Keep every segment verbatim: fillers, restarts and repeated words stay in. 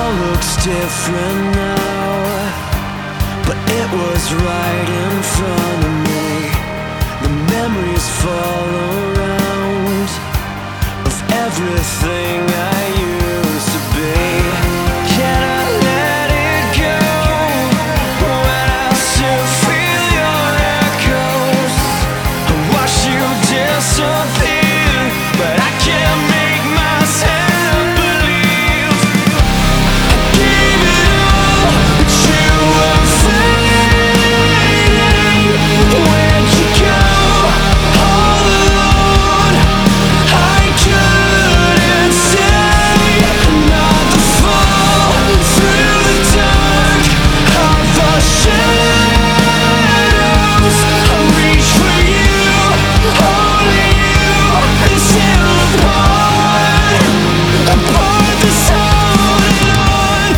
all looks different now, but it was right in front of me. The memories fall around of everything I used to be. Can I let it go when I still feel your echoes? I watch you disappear, but I can't make myself believe I gave it all, but you were fading. Where'd you go all alone? I couldn't say another fall through the dark of the shadows. I reach for you, only you. This hill apart, apart that's holding on.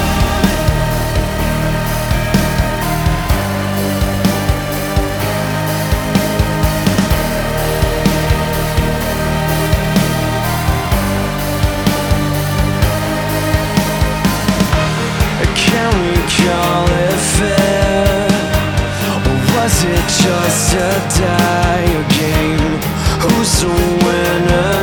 Can we call it fair? Or was it just a dire game? Who's the winner?